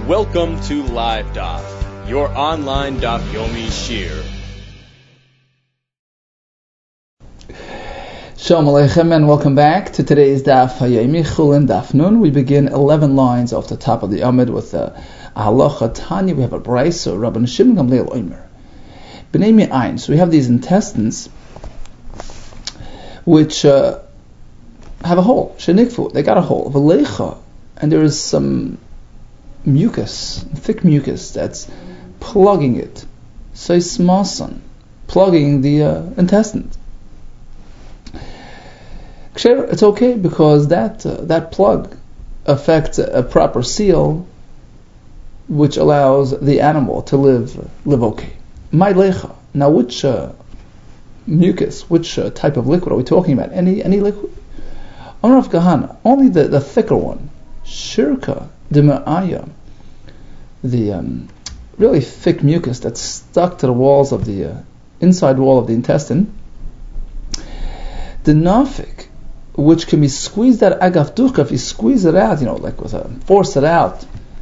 Welcome to Live Daf, your online Daf Yomi Shir. Shalom Aleichem and welcome back to today's Daf Hayomi Chulin Daf Nun. We begin 11 lines off the top of the Amud with a halacha Tanya. We have a brayso, Rabban Shimon Gamliel Omer. B'nei Me'ayin. So we have these intestines which have a hole. Shenikfu, they got a hole. V'leicha, and there is some mucus, thick mucus that's plugging it. Seismasan, plugging the intestines. It's okay because that plug affects a proper seal, which allows the animal to live okay. My lecha. Now, which mucus, which type of liquid are we talking about? Any liquid? Amrav Kahana, only the thicker one. Shirka dema'aya, the really thick mucus that's stuck to the walls of the inside wall of the intestine. The nafik, which can be squeezed out agaf ducha, if you squeeze it out, like force it out,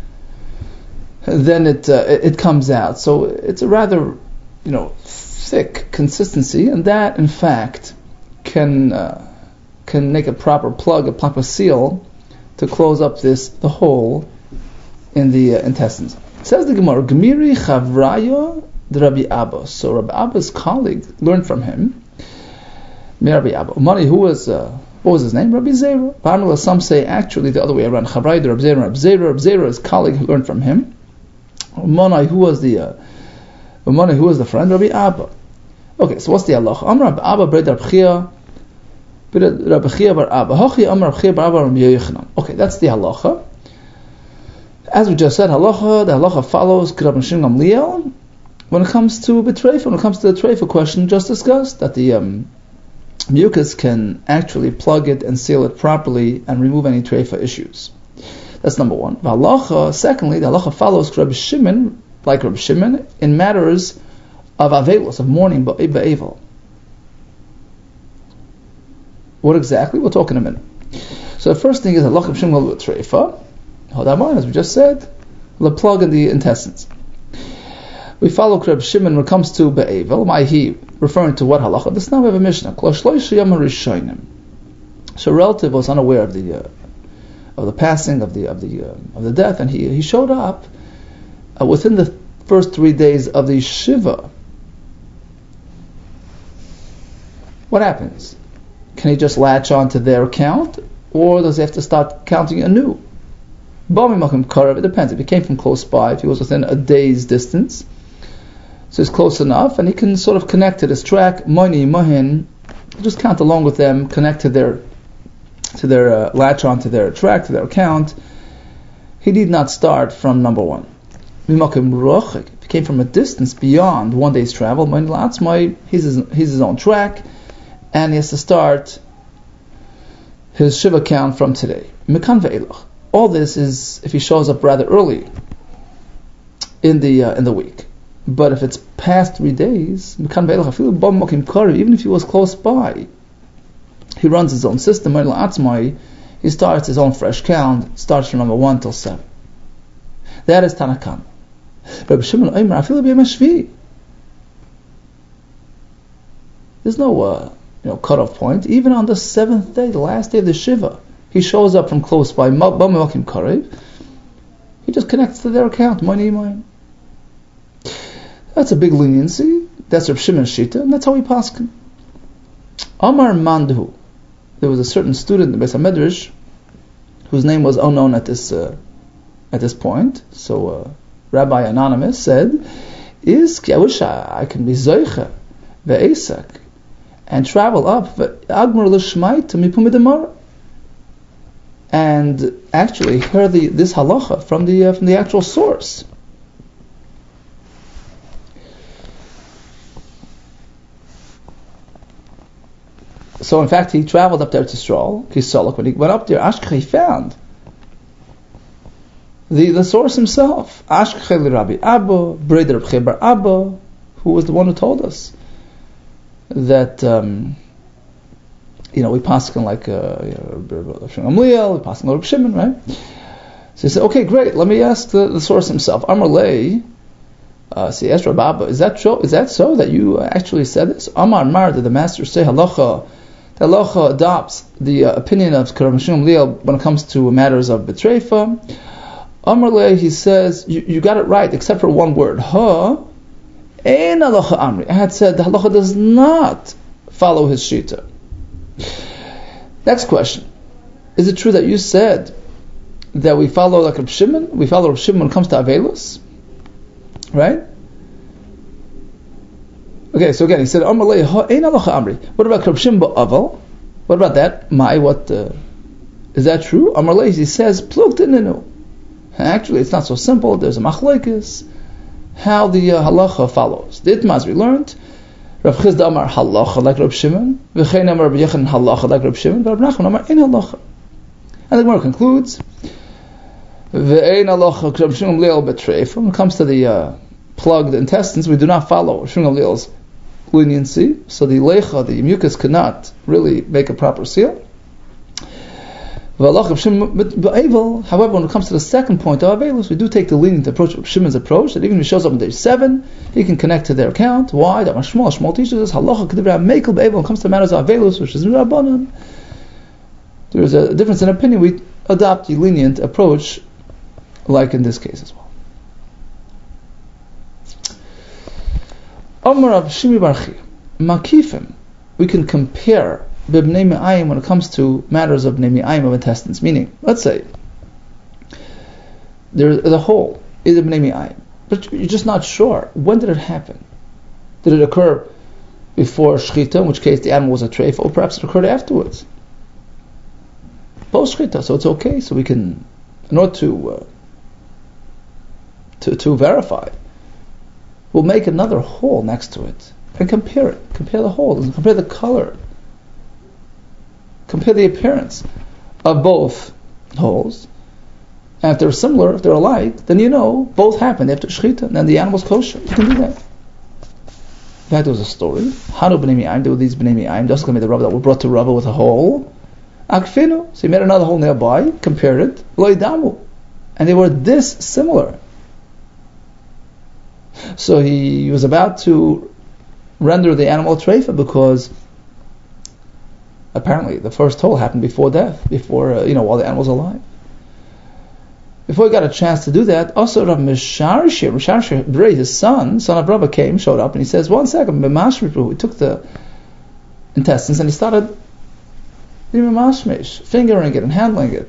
then it comes out. So it's a rather, thick consistency, and that in fact can make a proper plug, a proper seal to close up the hole in the intestines. It says the Gemara, Gemiri Chavraya the Rabbi Abba. So Rabbi Abba's colleague learned from him. Rabbi Abba. Mani, what was his name? Rabbi Zera. Parmala, some say actually the other way around. Chavraya the Rabbi Zera. Rabbi Zera, his colleague who learned from him. Mani, who was the friend? Rabbi Abba. Okay, so what's the halacha? Amar Rabbi Abba bred Rabbi Chia. Rabbi Chia bar Abba. Hachi Amar Rabbi Chia bar Abba Rabbi Yochanan. Okay, that's the halacha. As we just said, the halacha follows Rabban Shimon Gamliel when it comes to betreifa. When it comes to the treifa question just discussed, that the mucus can actually plug it and seal it properly and remove any treifa issues. That's number one. Secondly, the halacha follows Rabbi Shimon, like Rabbi Shimon, in matters of avelos, of mourning, ba'evel. What exactly? We'll talk in a minute. So the first thing is halacha Rabbi Shimon with treifa. As we just said, the plug in the intestines. We follow Rabbi Shimon when it comes to be'evel. He referring to what halacha? This now we have a mishnah. So a relative was unaware of the passing of the death, and he showed up within the first 3 days of the shiva. What happens? Can he just latch on to their account, or does he have to start counting anew? It depends. If he came from close by, if he was within a day's distance, so it's close enough, and he can sort of connect to this track. Mohin, just count along with them, connect to their latch on to their track, to their account. He need not start from number one. If he came from a distance beyond 1 day's travel, he's his own track, and he has to start his shiva count from today. All this is if he shows up rather early in the week. But if it's past 3 days, even if he was close by, he runs his own system. He starts his own fresh count, starts from number 1 till 7. That is Tanakam. Rabbi Shimon Omer, there's no cutoff point. Even on the 7th day, the last day of the Shiva, he shows up from close by. He just connects to their account. Money. That's a big leniency. That's Reb Shimon's shita, and that's how we paskin. Amar Mandu. There was a certain student in Beis HaMedrash whose name was unknown at this point. So Rabbi Anonymous said, I wish I can be zoicha ve'esak and travel up agmar l'shmait to mipum midamar, and actually hear this halacha from the actual source. So in fact, he traveled up there to Yisrael, Kisolok. When he went up there, Ashkech, he found the source himself. Ashkech Rabbi Abba, Breder Rabbi Bar Abba, who was the one who told us that we pass on like Rabbi Shimon Gamliel, we pass on Rabbi Shimon, right? So he said, okay, great, let me ask the source himself. Amar Lei, so he asked Rav Abba, is that so that you actually said this? Amar Mar, did the master say halacha? The halacha adopts the opinion of Rav Shimon Gamliel when it comes to matters of betreifa. Amar Lei, he says, you got it right, except for one word. Ein halacha amri. I had said the halacha does not follow his shita. Next question. Is it true that you said that we follow like Rav Shimon? We follow Rav Shimon when it comes to Avelus? Right? Okay, so again, he said, Amar Lei, ein halacha amri. What about Rav Shimon ba'aval? What about that? Is that true? Amar Lei, he says, plugged in. Actually, it's not so simple. There's a machlekes how the halacha follows. The Itmaz we learned, Rav Chizda Amar halacha like Rav Shimon, V'chein Amar Rabbi Yochanan halacha like Rav Shimon, but Rav Nachman Amar in halacha. And the Gemara concludes, V'ein halacha Rav Shimon Gamliel betreifa. When it comes to the plugged intestines, we do not follow Rav Shimon Gamliel's leniency. So the lecha, the mucus, cannot really make a proper seal. However, when it comes to the second point of Avelus, we do take the lenient approach of Shimon's approach, that even if he shows up on day 7, he can connect to their account. Why? That Shmuel teaches us, halacha kedivra mekel be'evel, when it comes to matters of Avelus, which is Rabbanan. There is a difference in opinion. We adopt the lenient approach, like in this case as well. Amar Rav Shimi Barchi, Makifim, we can compare B'nei Me'ayim when it comes to matters of B'nei Me'ayim of intestines. Meaning, let's say, the whole is a B'nei Me'ayim, but you're just not sure. When did it happen? Did it occur before Shchita, in which case the animal was a treif, or perhaps it occurred afterwards? Post Shchita, so it's okay. So we can, in order to verify, we'll make another hole next to it and compare it. Compare the hole, compare the color, compare the appearance of both holes. And if they're similar, if they're alike, then you know both happened after Shechita, and then the animal's kosher. You can do that. In fact, there was a story. Hanu b'nei mi'ayim, there were these b'nei mi'ayim, just made the rubber that were brought to rubber with a hole. Akfinu, so he made another hole nearby, compared it, lo yidamu, and they were this similar. So he was about to render the animal treifa because apparently the first hole happened before death, before while the animal was alive. Before he got a chance to do that, also Rav Misharshir, his son of Rabba showed up, and he says, 1 second, he took the intestines and he started fingering it and handling it.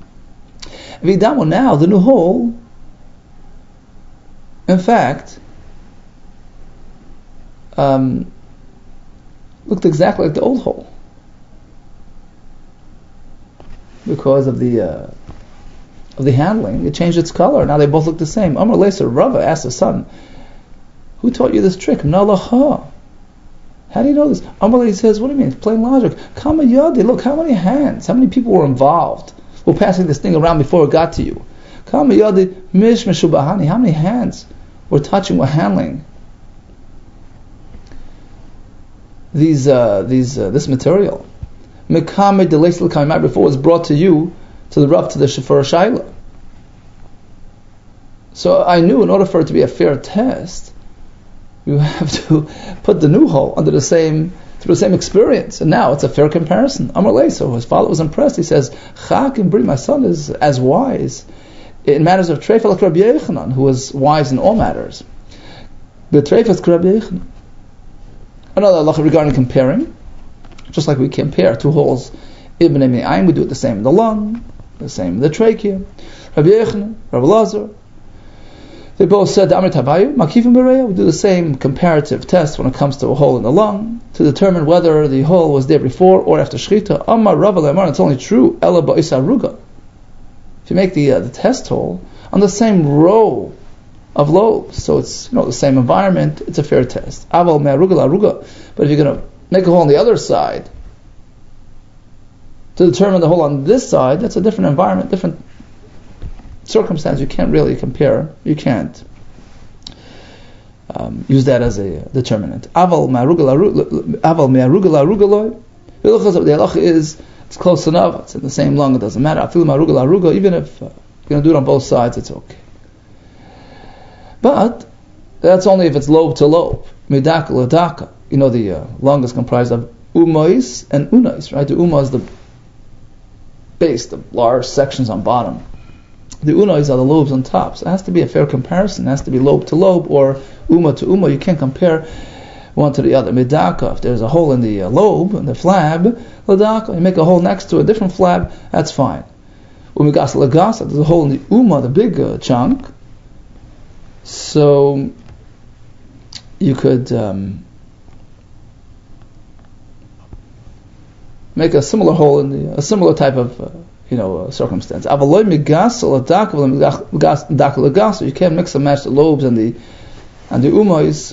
Now, the new hole, in fact, looked exactly like the old hole because of the handling. It changed its color. Now they both look the same. Amar Leser Rava asked the son, "Who taught you this trick?" Nalacha. How do you know this? Amar says, "What do you mean? It's plain logic. Kama yadi. Look, how many hands? How many people were involved? Were passing this thing around before it got to you? Kama yadi mish meshubahani. How many hands were touching, were handling this material? Mekame delesel kamimai before it was brought to you, to the Rav, to the Shafar Shaila. So I knew in order for it to be a fair test, you have to put the new hole under through the same experience. And now it's a fair comparison. Amar so his father was impressed. He says, Chak and Bri, my son is as wise in matters of treifa like Rabbi Yochanan, who was wise in all matters. But treifa is Rabbi Yochanan. Another halacha regarding comparing, just like we compare two holes, Ibn Me'ayim, we do it the same in the lung, the same in the trachea. Rabbi Yochanan, Rabbi Lazar, they both said, we do the same comparative test when it comes to a hole in the lung to determine whether the hole was there before or after Shechita. Amar Rabbi Lamar, it's only true, Ela Ba'isa Ruga. If you make the test hole on the same row of lobes, so it's the same environment, it's a fair test. Aval Me'aruga La Ruga. But if you're going to make a hole on the other side to determine the hole on this side, that's a different environment, different circumstance. You can't really compare. You can't use that as a determinant. Aval me'aruga la ruga. The halacha is it's close enough. It's in the same lung. It doesn't matter. Afilu me'aruga la ruga. Even if you're going to do it on both sides, it's okay. But that's only if it's lobe to lobe, midaka ladaka. You know, the lung is comprised of umois and unais, right? The uma is the base, the large sections on bottom. The unais are the lobes on top. So it has to be a fair comparison. It has to be lobe to lobe or uma to uma. You can't compare one to the other. Midaka, if there's a hole in the lobe, in the flab, ladaka, you make a hole next to a different flab, that's fine. Umigas lagasa, there's a hole in the uma, the big chunk. So you could make a similar hole in a similar type of circumstance. You can't mix and match the lobes and the umois.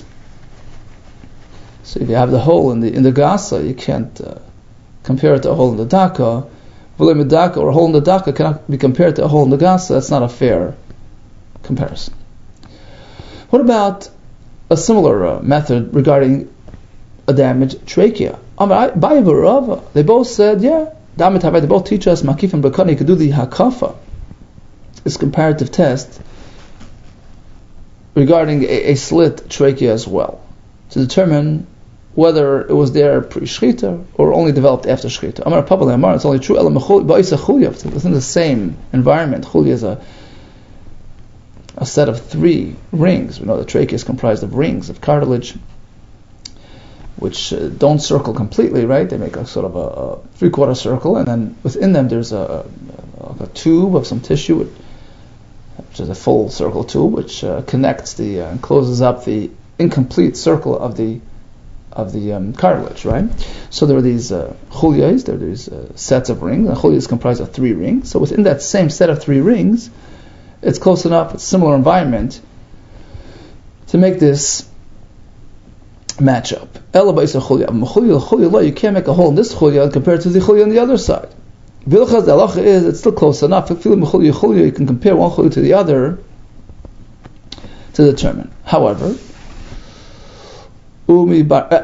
So if you have the hole in the gasa, you can't compare it to a hole in the daka. Or a hole in the daka cannot be compared to a hole in the gasa. That's not a fair comparison. What about a similar method regarding a damaged trachea? They both said, yeah, they both teach us makif and brakani. You could do the hakafa, this comparative test regarding a slit trachea as well, to determine whether it was there pre-shchita or only developed after shchita. Amar Papa Amar, it's only true within the same environment. Chulya is a set of 3 rings. We know the trachea is comprised of rings of cartilage, which don't circle completely, right? They make a sort of a 3/4 circle, and then within them there's a tube of some tissue, which is a full circle tube, which connects and closes up the incomplete circle of the cartilage, right? So there are these chulyas, there are these sets of rings. And chulya is comprised of 3 rings. So within that same set of 3 rings, it's close enough, it's similar environment to make this match up. You can't make a hole in this chulya compared to the chulya on the other side. The halacha is it's still close enough. You can compare one chulya to the other to determine. However, now the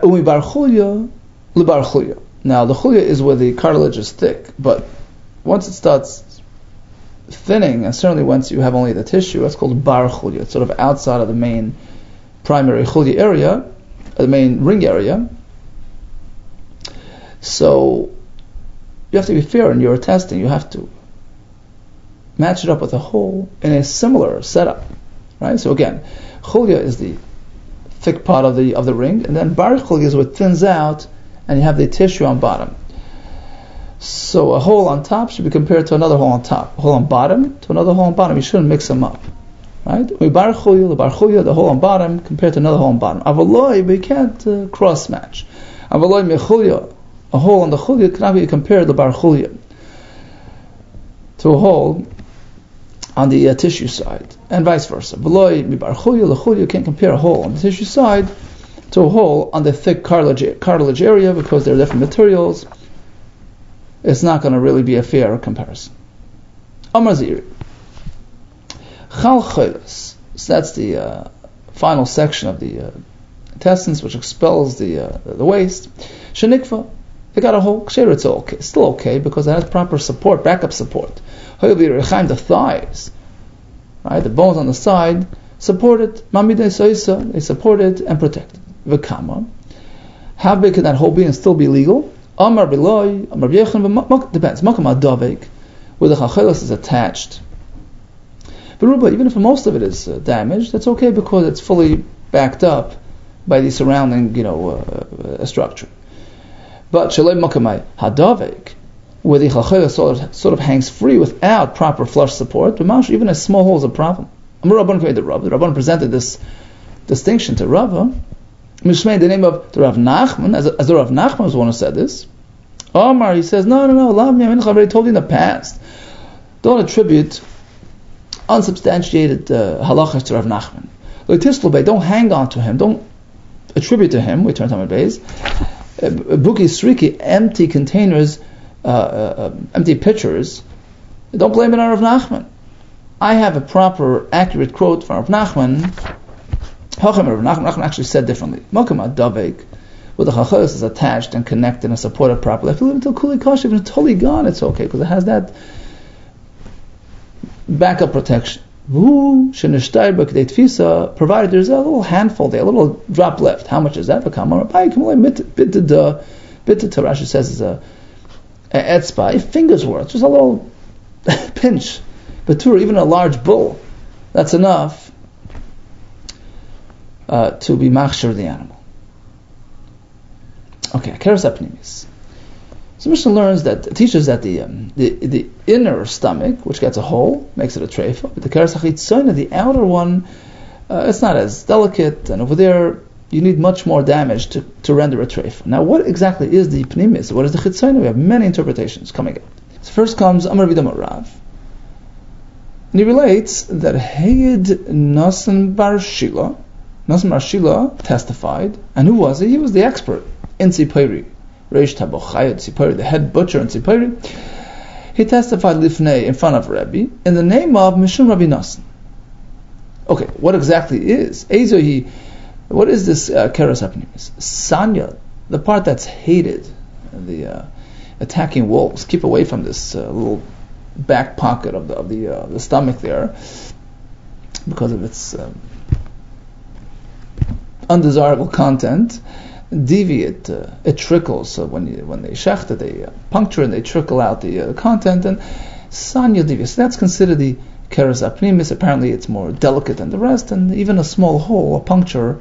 chulya is where the cartilage is thick, but once it starts thinning, and certainly once you have only the tissue, that's called bar chulya. It's sort of outside of the main primary chulya area, the main ring area. So you have to be fair in your testing. You have to match it up with a hole in a similar setup, right? So again, chulya is the thick part of the ring, and then bar chulya is where it thins out, and you have the tissue on bottom. So a hole on top should be compared to another hole on top. A hole on bottom to another hole on bottom. You shouldn't mix them up, right? Bar chulya, the hole on bottom compared to another hole on bottom. Avaloi, but you can't cross match. Avaloi mechulya, a hole on the chulya cannot be compared to bar chulya to a hole on the tissue side, and vice versa. Avaloi bar chulya, the chulya can't compare a hole on the tissue side to a hole on the thick cartilage area because they're different materials. It's not going to really be a fair comparison. Amar Ziri. Chal Cholos. So that's the final section of the intestines, which expels the waste. Shenikva. They got a hole. Ksher, it's okay. It's still okay because it has proper support, backup support. The thighs, right? The bones on the side support it. Mamidei soisa. They support it and protect it. V'kama. How big can that hole be and still be legal? Amar Biloy, Amar Yechon, depends. Makam Adavik, where the Chachelos is attached. But Ruba, even if most of it is damaged, that's okay because it's fully backed up by the surrounding, structure. But Shalei Makamai Hadavik, where the Chachelos sort of hangs free without proper flush support, even a small hole is a problem. Amar Rabban created the Rabban. The Rabban presented this distinction to Rava. Mishmei, the name of the Rav Nachman, as the Rav Nachman was the one who said this. Omar, he says, no, I've already told you in the past. Don't attribute unsubstantiated halachas to Rav Nachman. Don't hang on to him. Don't attribute to him. We turn to base. Buki sriki, empty containers, empty pitchers. Don't blame it on Rav Nachman. I have a proper, accurate quote from Rav Nachman. Rav Nachman actually said differently. Makam Adavik, where the Chachelos is attached and connected and supported properly. If you leave it until Kuli Kash, if it's totally gone, it's okay, because it has that backup protection. Provided there's a little handful there, a little drop left. How much is that? Rashi says is a etzba, a finger's worth, just a little pinch. Batur, even a large bull, that's enough to be machshir the animal. Okay, keres apnimis. So Mishnah learns that, teaches that the inner stomach, which gets a hole, makes it a treifa, but the keres hachitzona, the outer one, it's not as delicate, and over there you need much more damage to render a treifa. Now, what exactly is the pnimis? What is the chitzona? We have many interpretations coming up. So first comes Amar Vidam Rav, and he relates that Hayed Nasan Bar Shila testified, and who was he? He was the expert in Tzipori. Reish Tabochayot Tzipori, the head butcher in Tzipori. He testified lifnei, in front of Rabbi, in the name of Mishum Rabbi Nasan. Okay, what exactly is? What is this keres apnimis? Sanya, the part that's hated, the attacking wolves. Keep away from this little back pocket of the stomach there, because of its undesirable content. Deviate, it trickles. So when they shecht it, they puncture and they trickle out the content. And sanya deviates. That's considered the keres apnimis. Apparently, it's more delicate than the rest, and even a small hole, a puncture,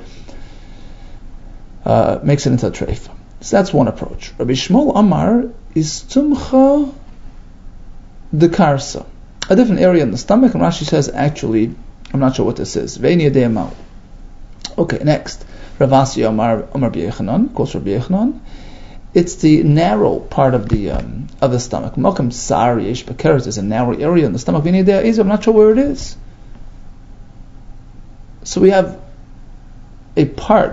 makes it into a treifa. So that's one approach. Rabbi Shmuel Amar is tumcha the karsa, a different area in the stomach, and Rashi says, actually, I'm not sure what this is. Ve'ini yedei mau. Okay, next. Rav Asi Amar Rabbi Yechanan, quotes Rabbi Yechanan. It's the narrow part of the stomach. Malkam sar yesh b'keres, there's a narrow area in the stomach. Ve'ini yedei is, I'm not sure where it is. So we have a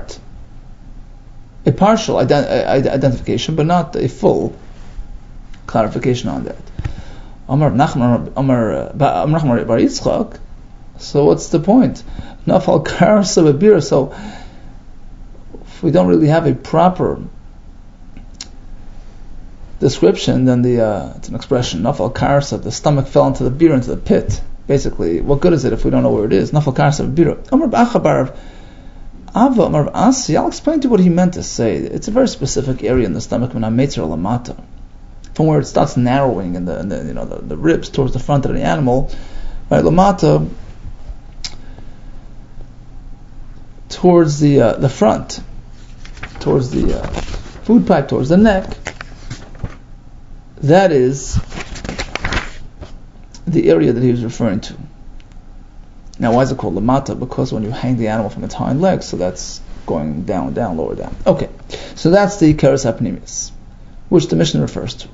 partial identification, but not a full clarification on that. Amar Nachman Bar Yitzchak. So what's the point? Nafal karsa b'bir. So if we don't really have a proper description, then it's an expression. Nafal karsa, the stomach fell into the beer, into the pit. Basically, what good is it if we don't know where it is? Nafal karsa b'bir. Amar b'achabar Ava Amar Asi. I'll explain to you what he meant to say. It's a very specific area in the stomach, from where it starts narrowing in the ribs towards the front of the animal, right, lamata, towards the front, towards the food pipe, towards the neck. That is the area that he was referring to. Now, why is it called lamata? Because when you hang the animal from its hind legs, so that's going down, lower down. Okay, so that's the keres apnimis, which the Mishnah refers to.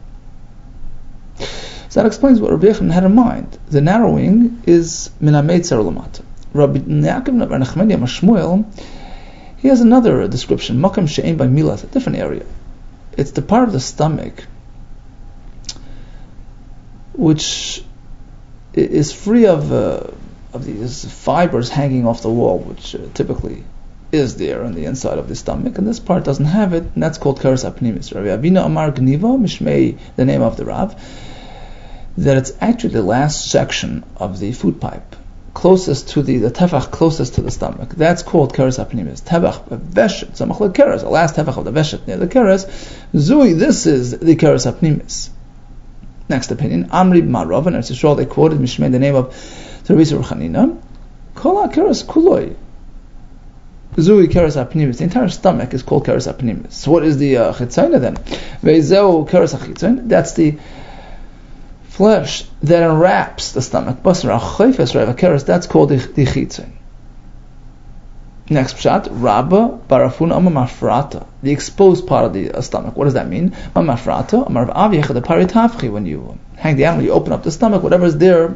So that explains what Rabbi Yechanan had in mind. The narrowing is min hameitzer lamata. Rabbi Yaakov Bar Nachmani Shmuel, he has another description. Makam she'ein by milas, a different area. It's the part of the stomach which is free of these fibers hanging off the wall, which typically is there on the inside of the stomach, and this part doesn't have it, and that's called keres apnimis. Rabbi Avina Amar Gniva Mishmei, the name of the Rav, that it's actually the last section of the food pipe, closest to the tefach, closest to the stomach. That's called keres apnimis. Tefach veshet, samach lekeres, the last tefach of the veshet near the keres. Zui, this is the keres apnimis. Next opinion, Amri Marav, and it's Yisrael, they quoted Mishmei, the name of Teresa Ruchanina. Kola keres kuloi. Zui keres apnimis. The entire stomach is called keres apnimis. So what is the chitzayna then? Veizeu keres achitzayna. That's the flesh that enwraps the stomach. Basar achayfes reva keres. That's called the chitzayna. Next pshat, Rabba Barafun Amar Mafrata, the exposed part of the stomach. What does that mean? Mafrata Amar Avyecha the paritafchi. When you hang the animal, you open up the stomach. Whatever is there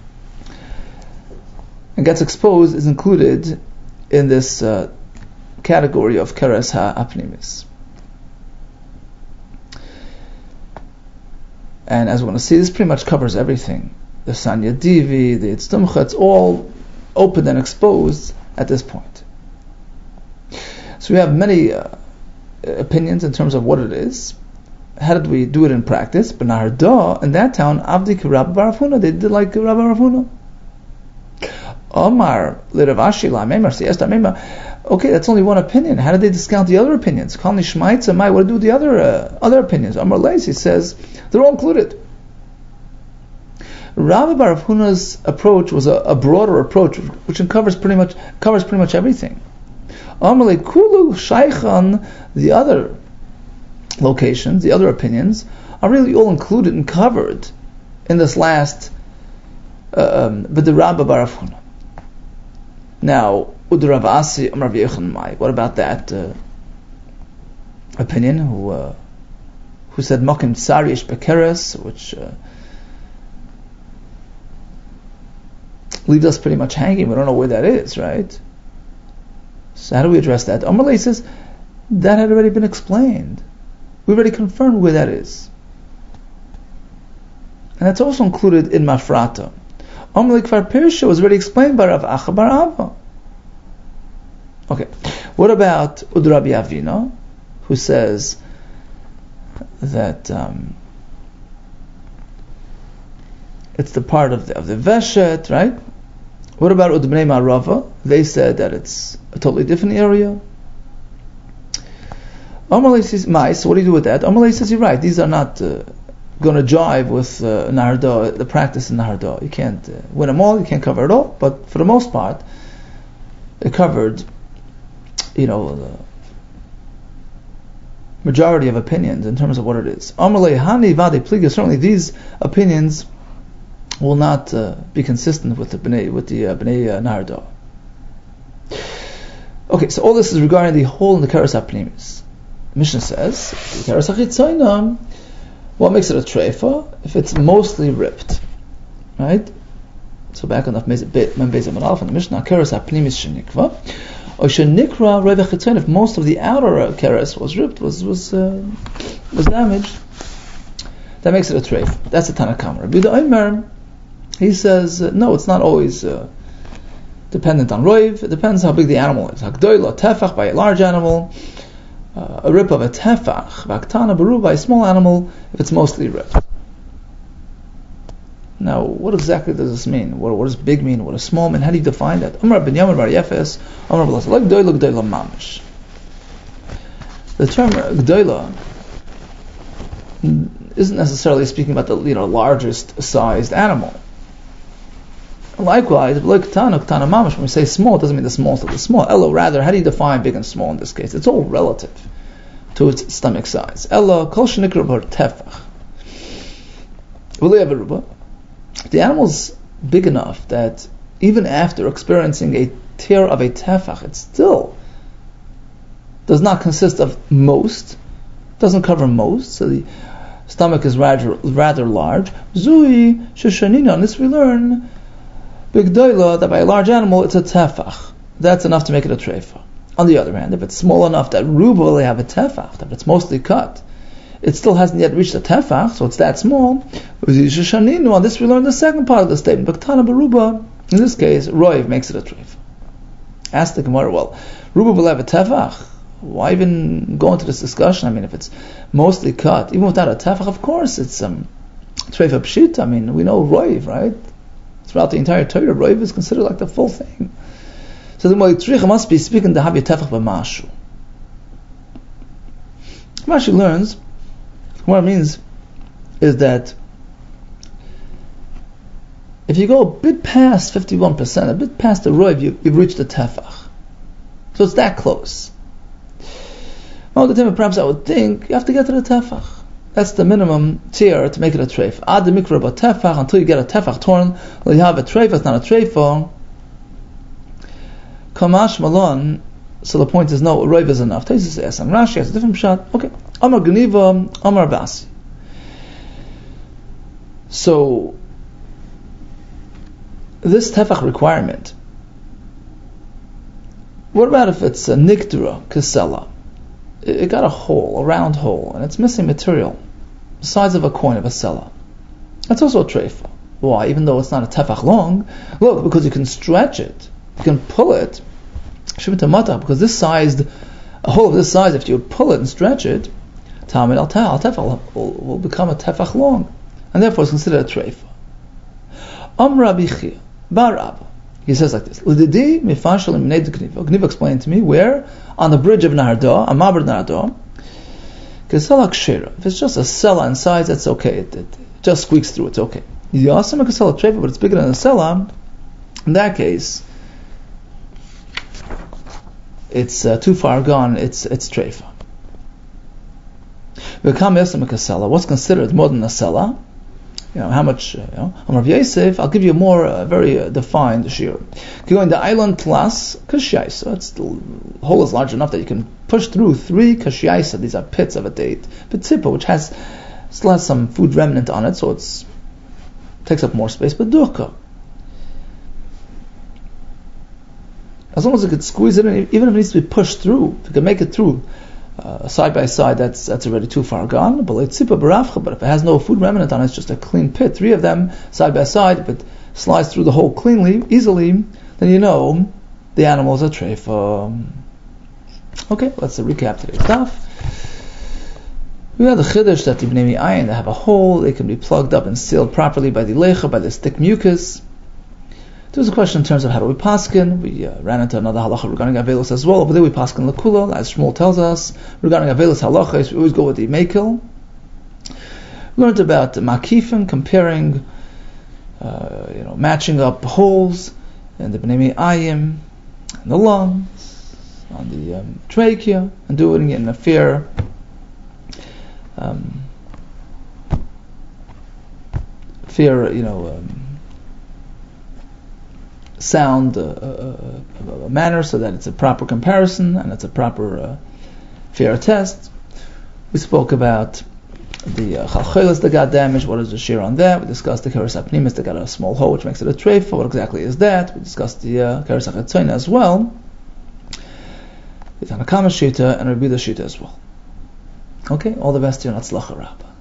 and gets exposed is included in this category of keres ha'apnimis. And as we're going to see, this pretty much covers everything. The sanya divi, the itztumcha, it's all open and exposed at this point. So we have many opinions in terms of what it is. how did we do it in practice? But Nahar in that town, Avdi Rabbi Bar Avuna, they did like Rabbi Bar Avuna. Omar L'Ravashi La Memar Siesta Memar. Okay, that's only one opinion. How did they discount the other opinions? Kalni Shmaitza Mai. What do you do with the other opinions? Omar Leisi says they're all included. Rabbi Bar Avuna's approach was a broader approach, which covers pretty much everything. Omar Le Kulu Shaykhan, the other locations, the other opinions, are really all included and covered in this last but the Rabbi Bar Avuna. Now, what about that opinion who said Mokim Tsarish Bekeres, which leaves us pretty much hanging. We don't know where that is, right? So how do we address that? Amalei says that had already been explained. We already confirmed where that is, and that's also included in Mafrata. Amalei Kfar Pirsha was already explained by Rav Acha Bar Ava. Okay, what about Udrabi Avina, who says that it's the part of the Veshet, right? What about Udbnei Marava? They said that it's a totally different area. Amalei says, Mais, what do you do with that? Amalei says, you're right, these are not going to jive with Nahar, the practice in Nahar. You can't win them all, you can't cover it all, but for the most part, it covered, the majority of opinions in terms of what it is. Amalei Hani Vade Pliga, certainly these opinions will not be consistent with the Bnei Nahar. Okay, so all this is regarding the hole in the Keres HaPnimis. The Mishnah says, the Keres HaChitzonah, what makes it a treifa? If it's mostly ripped, right? So back on the Membez Amalaf in the Mishnah, Keres HaPnimis shenikva, or shenikra Reva Chitzonah. If most of the outer keres was ripped, was damaged, that makes it a treifa. That's the Tanakama. Rabbi Omer, he says, no, it's not always dependent on roiv. It depends how big the animal is. Hakdoila tefach by a large animal, a rip of a tefach, vaktana baru by a small animal, if it's mostly ripped. Now, what exactly does this mean? What does big mean? What does small mean? How do you define that? Amar ben Yamin bar Yefes, Amar b'las, like gdoila mamish. The term gdoila isn't necessarily speaking about the largest sized animal. Likewise, when we say small, it doesn't mean the smallest of the small. Elo, rather, how do you define big and small in this case? It's all relative to its stomach size. Elo, kol shenikra bar tefach. The animal's big enough that even after experiencing a tear of a tefach, it still does not consist of most, doesn't cover most, so the stomach is rather large. Zui sheshanina, on this we learn big doila, that by a large animal it's a tefach. That's enough to make it a treifa. On the other hand, if it's small enough that ruba will have a tefach, that it's mostly cut, it still hasn't yet reached a tefach, so it's that small. On this we learn the second part of the statement. Baktana baruba, in this case, roiv makes it a treifa. Ask the Gemara, well, ruba will have a tefach. Why even go into this discussion? I mean, if it's mostly cut, even without a tefach, of course it's treifa pshit. I mean, we know roiv, right? Throughout the entire Torah, roiv is considered like the full thing. So the Molitricha must be speaking to have your tefach b'mashu. Rashi learns what it means is that if you go a bit past 51%, a bit past the roiv, you've reached the tefach. So it's that close. Well, the time perhaps I would think you have to get to the tefach. That's the minimum tier to make it a treif. Ad mikra ba tefach, until you get a tefach torn, well, you have a treif. It's not a treifa. Kamash malon. So the point is, no, roiv is enough. Taisus says, and Rashi has a different shot. Okay, Amar Geniva, Amar Basi. So this tefach requirement. What about if it's a nikdura kasela? It got a hole, a round hole, and it's missing material, the size of a coin of a selah. That's also a treifa. Why? Even though it's not a tefach long, look, because you can stretch it, you can pull it, because a hole of this size, if you pull it and stretch it, Tamid al tefach will become a tefach long, and therefore it's considered a treifa. Rabbi Chia bar Abba, he says like this: L'didi mifashal imnei d'kniva. Kniva explained to me where on the bridge of Nahar Amaber Nahar Kesela kshera. If it's just a sela in size, that's okay. It just squeaks through. It's okay. Yasam kesela treifa, but it's bigger than a sela. In that case, it's too far gone. It's treifa. What's considered more than a sela? How much? On Rav Yosef, I'll give you a more very defined shir. Going the island tlas kashiyaisa. It's the hole is large enough that you can push through 3 kashiyaisa. These are pits of a date. Betzipa, which still has some food remnant on it, so it takes up more space. But durka, as long as it could squeeze it in, even if it needs to be pushed through, if it can make it through side by side, that's already too far gone. But if it has no food remnant on it, it's just a clean pit, 3 of them side by side, if it slides through the hole cleanly, easily, then you know the animal is a treifa. Okay, let's recap today's stuff. We have the chiddush that the bnei ayin, they have a hole, they can be plugged up and sealed properly by the lecha, by the thick mucus. There was a question in terms of how do we paskin. We ran into another halacha regarding avelus as well. Over there we paskin lakula, as Shmuel tells us. Regarding avelus halachas, we always go with the mekel. We learned about makifin, comparing, matching up holes in the bnei ayim, in the lungs, on the trachea, and doing it in a fair sound manner, so that it's a proper comparison and it's a proper fair test. We spoke about the chalchelas that got damaged. What is the shear on that? We discussed the keres apnimis that got a small hole, which makes it a treifa. What exactly is that? We discussed the keres achatzoina as well, the Tanakama shita and Rabbi Shita as well. Okay, all the best to you, and Hatzlacha Rabbah.